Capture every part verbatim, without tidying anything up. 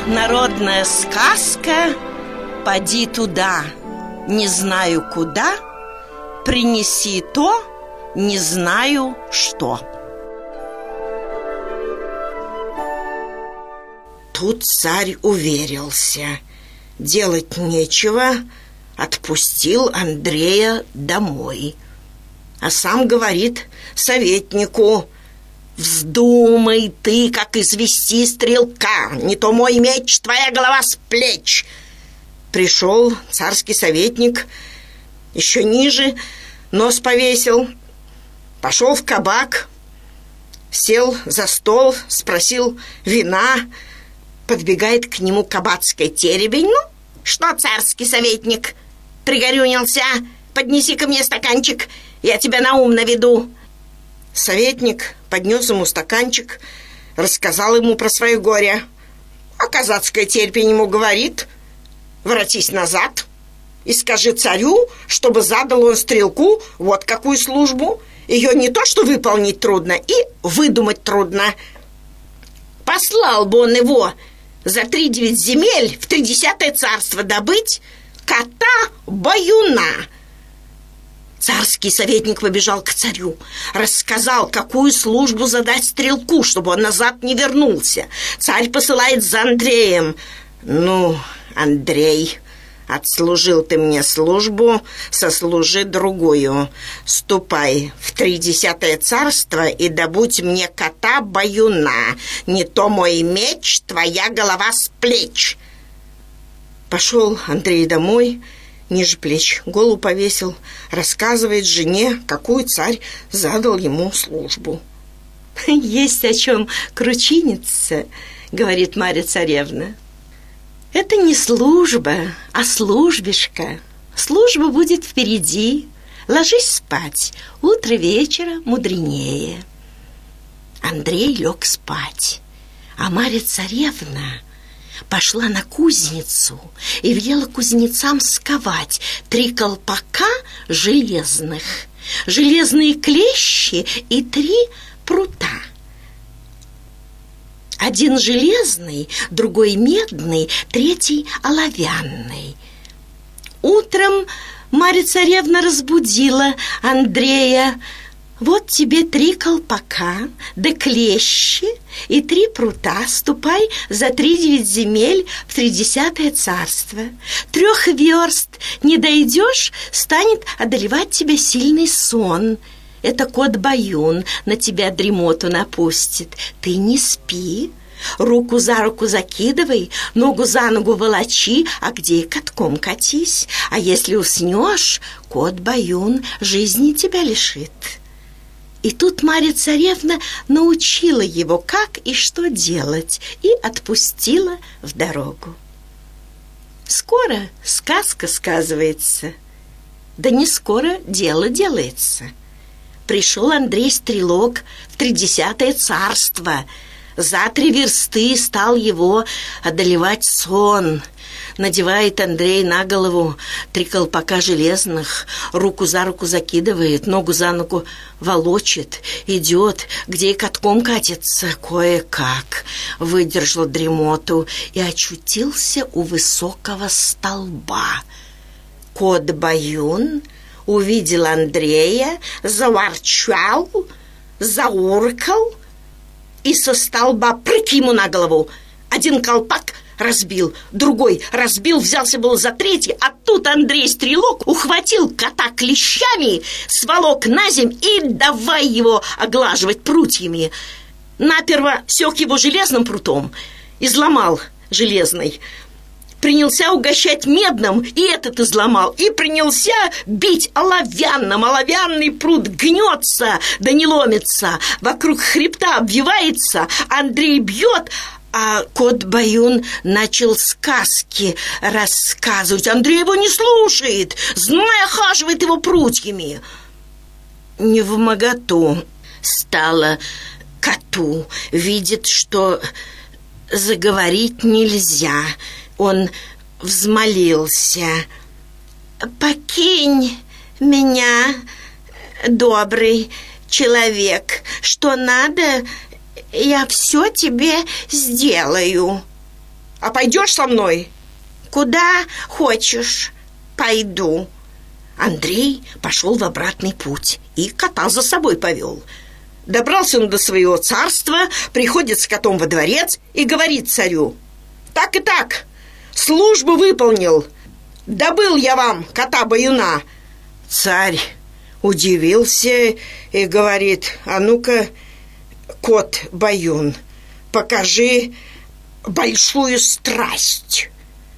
Народная сказка «Поди туда, не знаю куда, принеси то, не знаю что». Тут царь уверился, делать нечего, отпустил Андрея домой. А сам говорит советнику: «Вздумай ты, как извести стрелка, не то мой меч, твоя голова с плеч». Пришел царский советник, еще ниже нос повесил, пошел в кабак, сел за стол, спросил вина. Подбегает к нему кабацкая теребень. «Ну, что, царский советник, пригорюнился? Поднеси ко мне стаканчик, я тебя на ум наведу». Советник поднес ему стаканчик, рассказал ему про свое горе. А казацкая терпень ему говорит: «Воротись назад и скажи царю, чтобы задал он стрелку вот какую службу. Ее не то что выполнить трудно, и выдумать трудно. Послал бы он его за три девять земель в тридесятое царство добыть кота-баюна». Царский советник побежал к царю, рассказал, какую службу задать стрелку, чтобы он назад не вернулся. Царь посылает за Андреем. «Ну, Андрей, отслужил ты мне службу, сослужи другую. Ступай в тридесятое царство и добудь мне кота-баюна. Не то мой меч, твоя голова с плеч». Пошел Андрей домой, ниже плеч голову повесил, рассказывает жене, какую царь задал ему службу. «Есть о чем кручиниться», — говорит Марья царевна. «Это не служба, а службишка. Служба будет впереди. Ложись спать, утро вечера мудренее». Андрей лег спать, а Марья царевна пошла на кузницу и велела кузнецам сковать три колпака железных, железные клещи и три прута. Один железный, другой медный, третий оловянный. Утром Марья царевна разбудила Андрея. «Вот тебе три колпака, да клещи и три прута. Ступай за три девять земель в тридесятое царство. Трех верст не дойдешь, станет одолевать тебя сильный сон. Это кот-баюн на тебя дремоту напустит. Ты не спи, руку за руку закидывай, ногу за ногу волочи, а где и катком катись. А если уснешь, кот-баюн жизни тебя лишит». И тут Марья царевна научила его, как и что делать, и отпустила в дорогу. Скоро сказка сказывается, да не скоро дело делается. Пришел Андрей Стрелок в тридесятое царство. За три версты стал его одолевать сон. Надевает Андрей на голову три колпака железных, руку за руку закидывает, ногу за ногу волочит, идет, где и катком катится, кое-как выдержал дремоту и очутился у высокого столба. Кот-баюн увидел Андрея, заворчал, зауркал и со столба прыг ему на голову. Один колпак разбил, другой разбил, взялся был за третий, а тут Андрей Стрелок ухватил кота клещами, сволок на земь и давай его оглаживать прутьями. Наперво сёк его железным прутом, изломал железный, принялся угощать медным, и этот изломал, и принялся бить оловянным. Оловянный прут гнется, да не ломится, вокруг хребта обвивается. Андрей бьет, а кот-баюн начал сказки рассказывать. Андрей его не слушает, зная, охаживает его прутьями. Невмоготу стало коту, видит, что заговорить нельзя. Он взмолился: «Покинь меня, добрый человек, что надо, я все тебе сделаю». А пойдешь со мной? Куда хочешь, пойду. Андрей пошел в обратный путь и кота за собой повел. Добрался он до своего царства, приходит с котом во дворец и говорит царю: «Так и так, службу выполнил, добыл я вам кота-баюна». Царь удивился и говорит: «А ну-ка, кот-баюн, покажи большую страсть».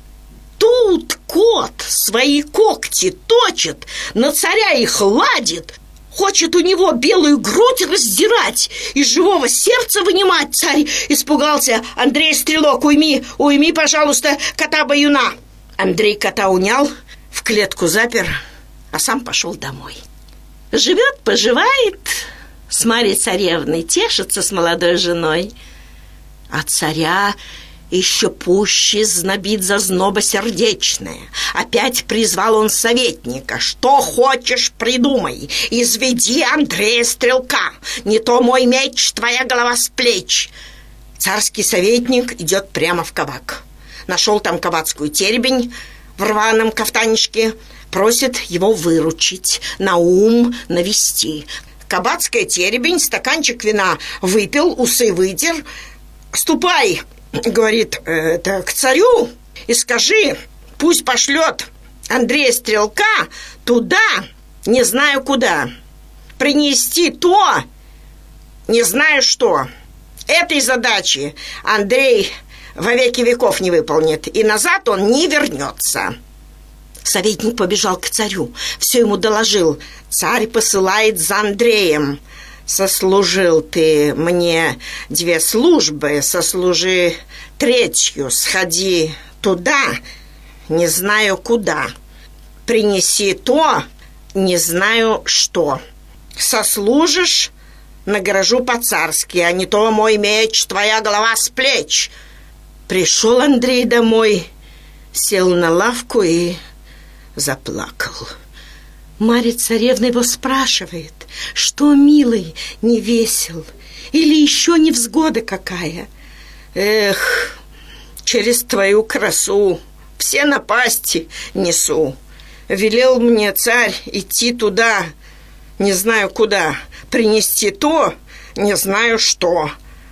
Тут кот свои когти точит, на царя их ладит, хочет у него белую грудь раздирать, из живого сердца вынимать. Царь испугался: «Андрей, стрелок, уйми, уйми, пожалуйста, кота-баюна». Андрей кота унял, в клетку запер, а сам пошел домой. Живет-поживает с Марьей Царевной, тешится с молодой женой. А царя еще пуще знобит зазноба сердечная. Опять призвал он советника: «Что хочешь, придумай, изведи Андрея Стрелка, не то мой меч, твоя голова с плеч». Царский советник идет прямо в кабак. Нашел там кабацкую теребень в рваном кафтанишке, просит его выручить, на ум навести. Кабацкая теребень стаканчик вина выпил, усы вытер. «Ступай, — говорит, — это, к царю и скажи, пусть пошлет Андрея Стрелка туда, не знаю куда, принести то, не знаю что. Этой задачи Андрей во веки веков не выполнит, и назад он не вернется». Советник побежал к царю, все ему доложил. Царь посылает за Андреем. «Сослужил ты мне две службы, сослужи третью, сходи туда, не знаю куда, принеси то, не знаю что. Сослужишь, награжу по-царски, а не то мой меч, твоя голова с плеч». Пришел Андрей домой, сел на лавку и заплакал. Марья Царевна его спрашивает: «Что, милый, не весел? Или еще невзгода какая?» «Эх, через твою красу все напасти несу. Велел мне царь идти туда, не знаю куда, принести то, не знаю что».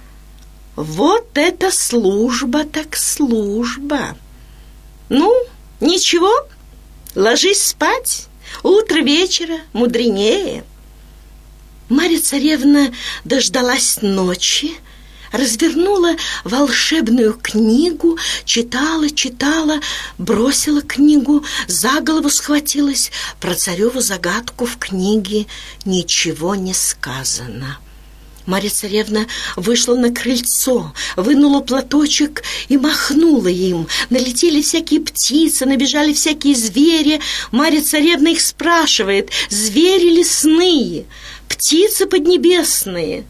Вот это служба так служба. Ну, ничего, ложись спать. Утро вечера мудренее. Марья Царевна дождалась ночи, развернула волшебную книгу, читала, читала, бросила книгу, за голову схватилась. Про цареву загадку в книге ничего не сказано. Марья Царевна вышла на крыльцо, вынула платочек и махнула им. Налетели всякие птицы, набежали всякие звери. Марья Царевна их спрашивает: «Звери лесные, птицы поднебесные,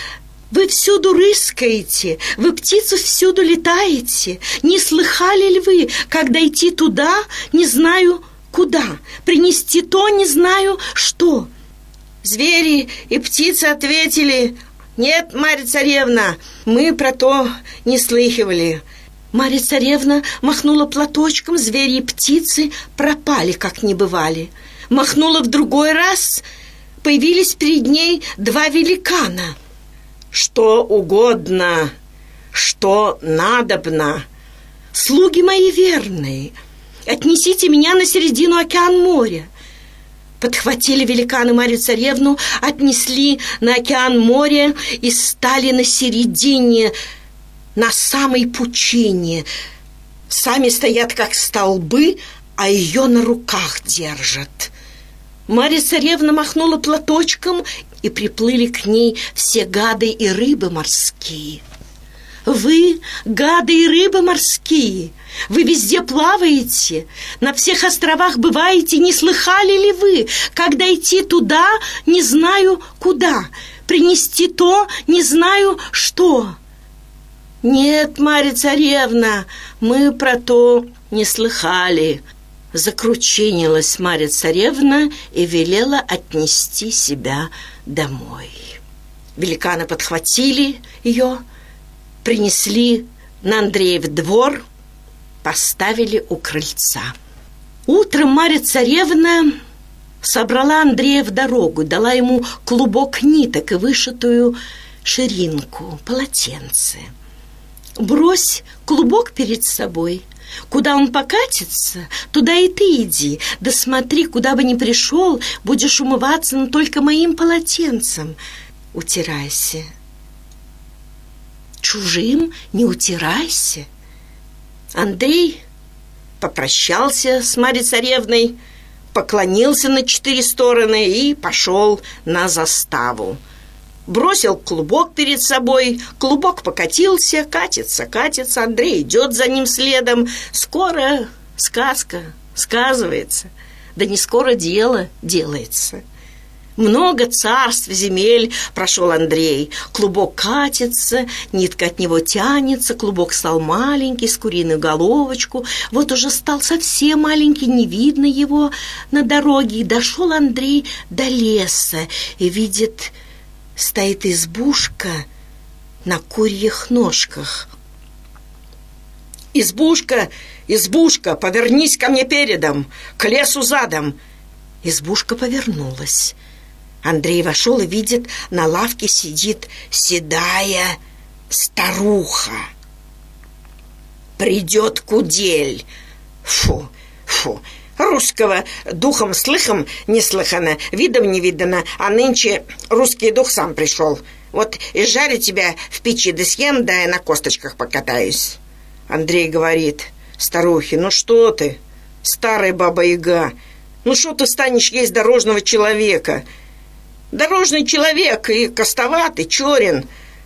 вы всюду рыскаете, вы, птицы, всюду летаете. Не слыхали ли вы, как дойти туда, не знаю куда, принести то, не знаю что?» Звери и птицы ответили: «Нет, Марья Царевна, мы про то не слыхивали». Марья Царевна махнула платочком, звери и птицы пропали, как не бывали. Махнула в другой раз, появились перед ней два великана. «Что угодно, что надобно, слуги мои верные, отнесите меня на середину океан моря». Подхватили великаны Марью Царевну, отнесли на океан моря и стали на середине, на самой пучине. Сами стоят, как столбы, а ее на руках держат. Марья Царевна махнула платочком, и приплыли к ней все гады и рыбы морские. «Вы, гады и рыбы морские, вы везде плаваете, на всех островах бываете, не слыхали ли вы, как дойти туда, не знаю куда, принести то, не знаю что?» «Нет, Марья Царевна, мы про то не слыхали». Закручинилась Марья Царевна и велела отнести себя домой. Великаны подхватили ее, принесли на Андреев двор поставили у крыльца. Утром Марья Царевна собрала Андрея в дорогу, дала ему клубок ниток и вышитую ширинку, полотенце. «Брось клубок перед собой. Куда он покатится, туда и ты иди. Да смотри, куда бы ни пришел, будешь умываться, но только моим полотенцем утирайся. Чужим не утирайся». Андрей попрощался с Марьей Царевной, поклонился на четыре стороны и пошел на заставу. Бросил клубок перед собой, клубок покатился, катится, катится, Андрей идет за ним следом. Скоро сказка сказывается, да не скоро дело делается. Много царств, земель прошел Андрей. Клубок катится, нитка от него тянется, клубок стал маленький, с куриную головочку. Вот уже стал совсем маленький, не видно его на дороге. И дошел Андрей до леса и видит, стоит избушка на курьих ножках. «Избушка, избушка, повернись ко мне передом, к лесу задом!» Избушка повернулась. Андрей вошел и видит, на лавке сидит седая старуха. «Придет кудель!» Фу, фу! Русского духом слыхом не слыхано, видом не видано, а нынче русский дух сам пришел. Вот и жарю тебя в печи, да съем, да на косточках покатаюсь. Андрей говорит старухе: «Ну что ты, старая баба-яга, ну что ты станешь есть дорожного человека? Дорожный человек и костоватый, черен.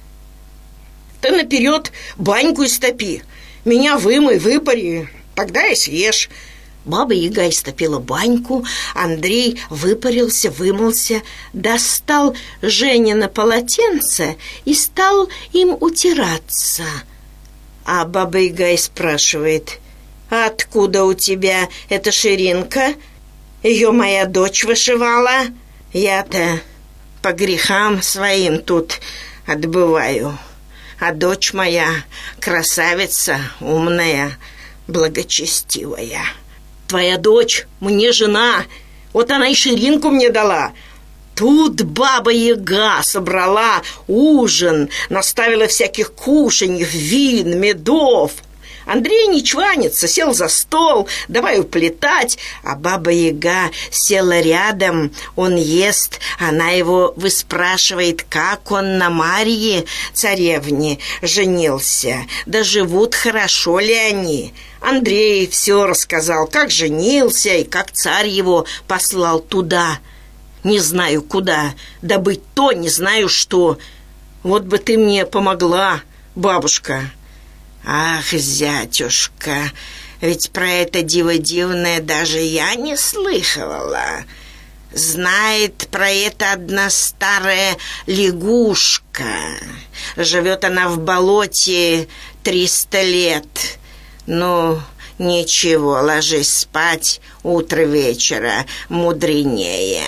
Ты наперед баньку истопи, меня вымой, выпари, тогда и съешь». Баба-яга истопила баньку, Андрей выпарился, вымылся, достал Женина полотенце и стал им утираться. А баба-яга и спрашивает: «А откуда у тебя эта ширинка? Ее моя дочь вышивала. Я-то по грехам своим тут отбываю, а дочь моя красавица, умная, благочестивая. Твоя дочь мне жена, вот она и ширинку мне дала». Тут баба-яга собрала ужин, наставила всяких кушаньев, вин, медов. Андрей не чванится, сел за стол, давай уплетать, а баба-яга села рядом, он ест, она его выспрашивает, как он на Марье Царевне женился, да живут хорошо ли они. Андрей все рассказал, как женился и как царь его послал туда. Не знаю куда, добыть то, не знаю что. Вот бы ты мне помогла, бабушка. Ах, зятюшка, ведь про это диво дивное даже я не слыхивала. Знает про это одна старая лягушка. Живет она в болоте триста лет. Ну, ничего, ложись спать, утро вечера мудренее.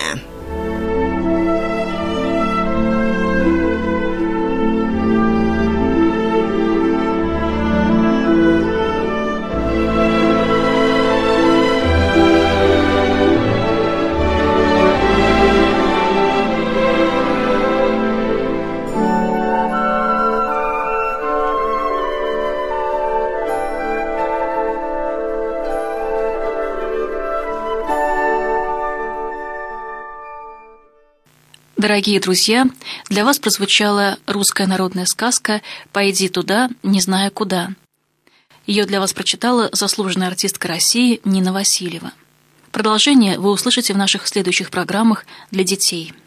Дорогие друзья, для вас прозвучала русская народная сказка «Пойди туда, не зная куда». Ее для вас прочитала заслуженная артистка России Нина Васильева. Продолжение вы услышите в наших следующих программах для детей.